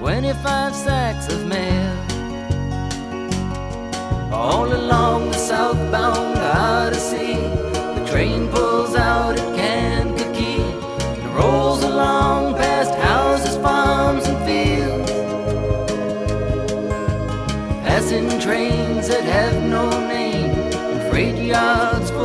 25 sacks of mail. All along the southbound Odyssey, the train pulls out at Kankakee and rolls along past houses, farms, and fields. Passing trains